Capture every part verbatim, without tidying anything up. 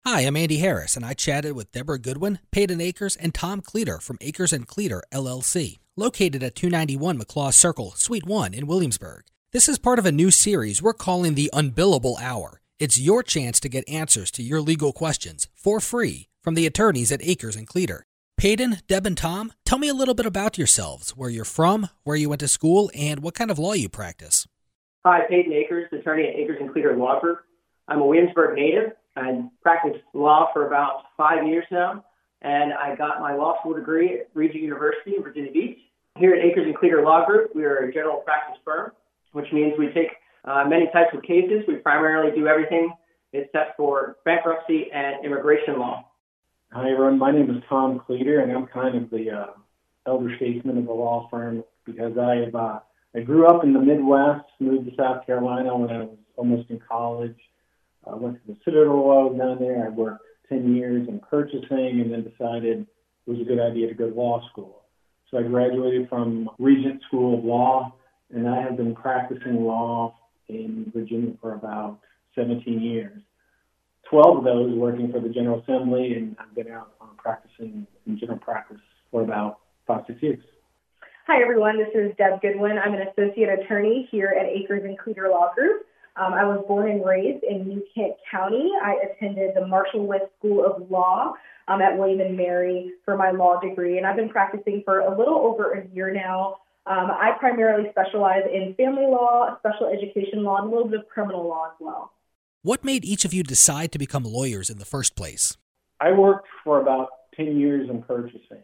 Hi, I'm Andy Harris, and I chatted with Deborah Goodwin, Peyton Akers, and Tom Cleater from Akers and Cleater, L L C, located at two ninety-one McClaw Circle, Suite one in Williamsburg. This is part of a new series we're calling the Unbillable Hour. It's your chance to get answers to your legal questions for free from the attorneys at Akers and Cleater. Peyton, Deb, and Tom, tell me a little bit about yourselves, where you're from, where you went to school, and what kind of law you practice. Hi, Peyton Akers, attorney at Akers and Cleater Law Group. I'm a Williamsburg native. I practiced law for about five years now, and I got my law school degree at Regent University in Virginia Beach. Here at Akers and Cleater Law Group, we are a general practice firm, which means we take uh, many types of cases. We primarily do everything except for bankruptcy and immigration law. Hi, everyone. My name is Tom Cleater, and I'm kind of the uh, elder statesman of the law firm because I uh, I grew up in the Midwest, moved to South Carolina when I was almost in college. I went to the Citadel while I was down there. I worked ten years in purchasing and then decided it was a good idea to go to law school. So I graduated from Regent School of Law, and I have been practicing law in Virginia for about seventeen years. twelve of those working for the General Assembly, and I've been out uh, practicing in general practice for about five, six years. Hi, everyone. This is Deb Goodwin. I'm an associate attorney here at Akers and Cleater Law Group. Um, I was born and raised in New Kent County. I attended the Marshall West School of Law um, at William and Mary for my law degree, and I've been practicing for a little over a year now. Um, I primarily specialize in family law, special education law, and a little bit of criminal law as well. What made each of you decide to become lawyers in the first place? I worked for about ten years in purchasing,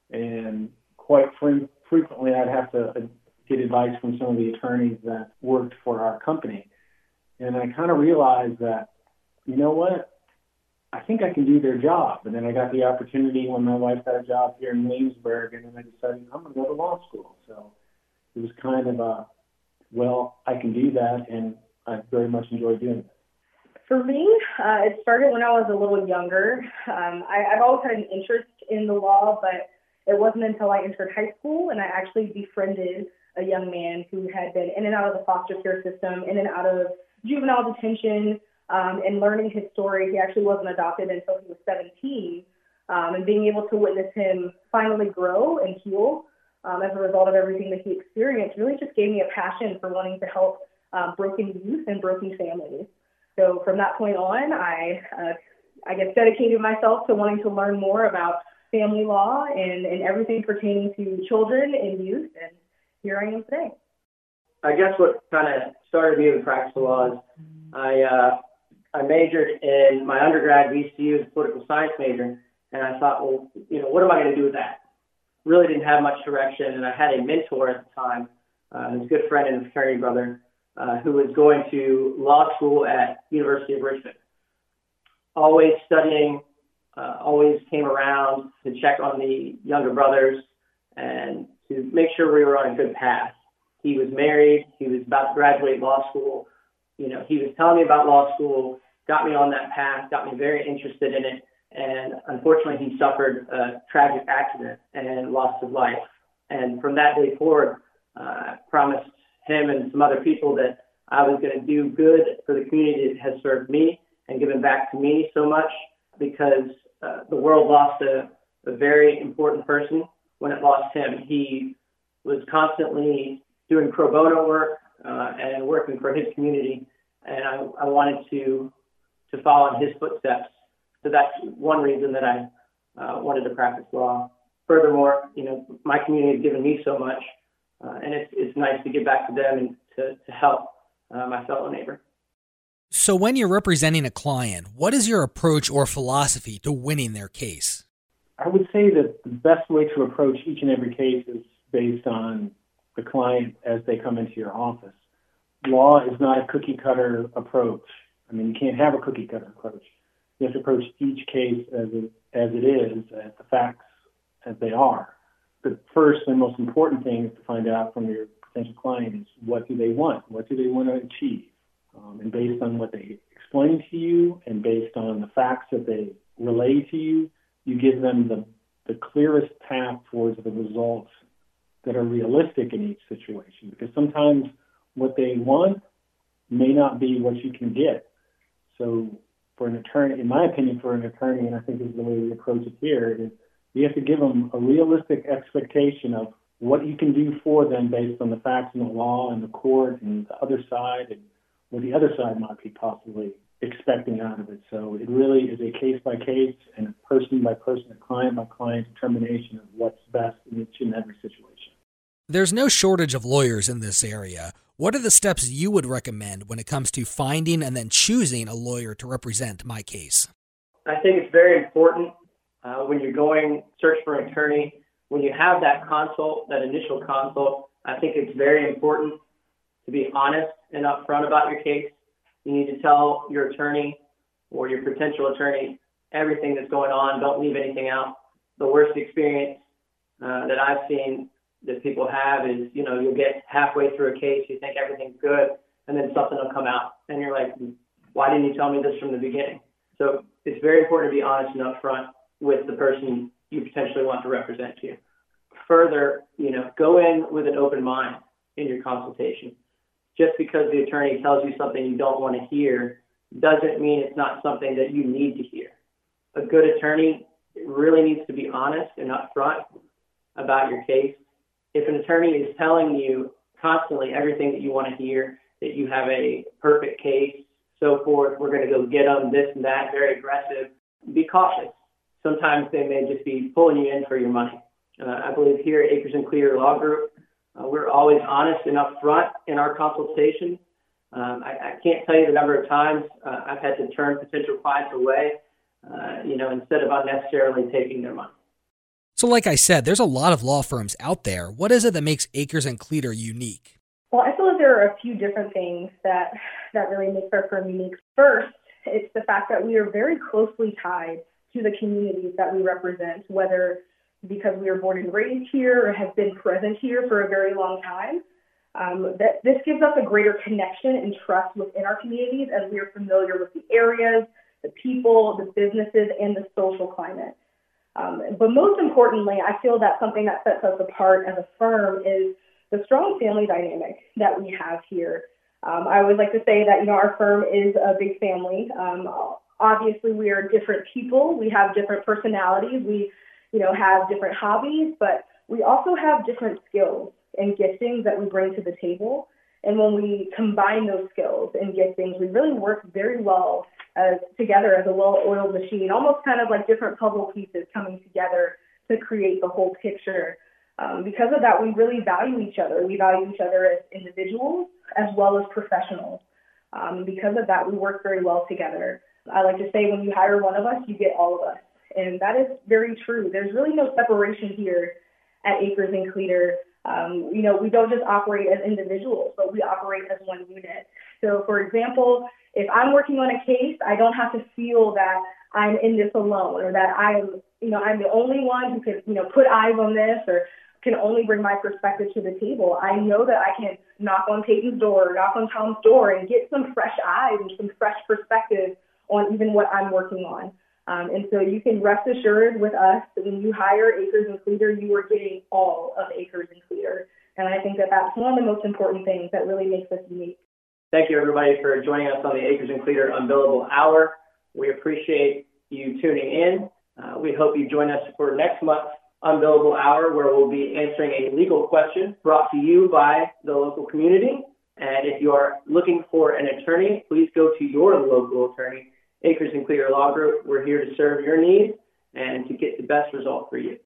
and quite fre- frequently I'd have to get advice from some of the attorneys that worked for our company. And I kind of realized that, you know what, I think I can do their job. And then I got the opportunity when my wife got a job here in Williamsburg, and then I decided I'm going to go to law school. So it was kind of a, well, I can do that, and I very much enjoy doing it. For me, uh, it started when I was a little younger. Um, I, I've always had an interest in the law, but it wasn't until I entered high school and I actually befriended a young man who had been in and out of the foster care system, in and out of juvenile detention, um, and learning his story. He actually wasn't adopted until he was seventeen, um, and being able to witness him finally grow and heal um, as a result of everything that he experienced really just gave me a passion for wanting to help uh, broken youth and broken families. So from that point on, I, uh, I guess, dedicated myself to wanting to learn more about family law and, and everything pertaining to children and youth, and here I am today. I guess what kind of started me with practice law is I uh, I majored in my undergrad at V C U as a political science major, and I thought, well, you know, what am I going to do with that? Really didn't have much direction, and I had a mentor at the time, uh, his good friend and fraternity brother, uh, who was going to law school at University of Richmond. Always studying, uh, always came around to check on the younger brothers and to make sure we were on a good path. He was married. He was about to graduate law school. You know, he was telling me about law school, got me on that path, got me very interested in it. And unfortunately, he suffered a tragic accident and lost his life. And from that day forward, uh, I promised him and some other people that I was going to do good for the community that has served me and given back to me so much, because uh, the world lost a, a very important person when it lost him. He was constantly doing pro bono work uh, and working for his community, and I, I wanted to to follow in his footsteps. So that's one reason that I uh, wanted to practice law. Furthermore, you know, my community has given me so much, uh, and it's it's nice to give back to them and to, to help uh, my fellow neighbor. So when you're representing a client, what is your approach or philosophy to winning their case? I would say that the best way to approach each and every case is based on the client as they come into your office. Law is not a cookie-cutter approach. I mean, you can't have a cookie-cutter approach. You have to approach each case as it, as it is, as the facts as they are. The first and most important thing is to find out from your potential client is what do they want? What do they want to achieve? Um, and based on what they explain to you and based on the facts that they relay to you, you give them the, the clearest path towards the results that are realistic in each situation. Because sometimes what they want may not be what you can get. So for an attorney, in my opinion, for an attorney, and I think this is the way we approach it here, is you have to give them a realistic expectation of what you can do for them based on the facts and the law and the court and the other side and what the other side might be possibly expecting out of it. So it really is a case-by-case and a person-by-person, a client-by-client determination of what's best in each and every situation. There's no shortage of lawyers in this area. What are the steps you would recommend when it comes to finding and then choosing a lawyer to represent my case? I think it's very important uh, when you're going search for an attorney, when you have that consult, that initial consult, I think it's very important to be honest and upfront about your case. You need to tell your attorney or your potential attorney everything that's going on. Don't leave anything out. The worst experience uh, that I've seen that people have is, you know, you'll get halfway through a case, you think everything's good, and then something will come out. And you're like, why didn't you tell me this from the beginning? So it's very important to be honest and upfront with the person you potentially want to represent you. Further, you know, go in with an open mind in your consultation. Just because the attorney tells you something you don't want to hear doesn't mean it's not something that you need to hear. A good attorney really needs to be honest and upfront about your case. If an attorney is telling you constantly everything that you want to hear, that you have a perfect case, so forth, we're going to go get them, this and that, very aggressive, be cautious. Sometimes they may just be pulling you in for your money. Uh, I believe here at Acres and Clear Law Group, uh, we're always honest and upfront in our consultation. Um, I, I can't tell you the number of times uh, I've had to turn potential clients away, uh, you know, instead of unnecessarily taking their money. So like I said, there's a lot of law firms out there. What is it that makes Acres and Clear unique? Well, I feel like there are a few different things that, that really makes our firm unique. First, it's the fact that we are very closely tied to the communities that we represent, whether because we were born and raised here or have been present here for a very long time. Um, that this gives us a greater connection and trust within our communities as we are familiar with the areas, the people, the businesses, and the social climate. Um, but most importantly, I feel that something that sets us apart as a firm is the strong family dynamic that we have here. Um, I always like to say that, you know, our firm is a big family. Um, obviously, we are different people. We have different personalities. We, you know, have different hobbies, but we also have different skills and giftings that we bring to the table. And when we combine those skills and giftings, we really work very well as together as a well-oiled machine, almost kind of like different puzzle pieces coming together to create the whole picture. Um, because of that, we really value each other. We value each other as individuals as well as professionals. Um, because of that, we work very well together. I like to say when you hire one of us, you get all of us. And that is very true. There's really no separation here at Acres and Clear. Um, you know, we don't just operate as individuals, but we operate as one unit. So, for example, if I'm working on a case, I don't have to feel that I'm in this alone or that I am, you know, I'm the only one who can, you know, put eyes on this or can only bring my perspective to the table. I know that I can knock on Peyton's door, knock on Tom's door, and get some fresh eyes and some fresh perspective on even what I'm working on. Um, and so you can rest assured with us that when you hire Acres and Clear, you are getting all of Acres and Clear. And I think that that's one of the most important things that really makes us unique. Thank you, everybody, for joining us on the Acres and Clear Unbillable Hour. We appreciate you tuning in. Uh, we hope you join us for next month's Unbillable Hour, where we'll be answering a legal question brought to you by the local community. And if you are looking for an attorney, please go to your local attorney. Acres and Clear Law Group, we're here to serve your needs and to get the best result for you.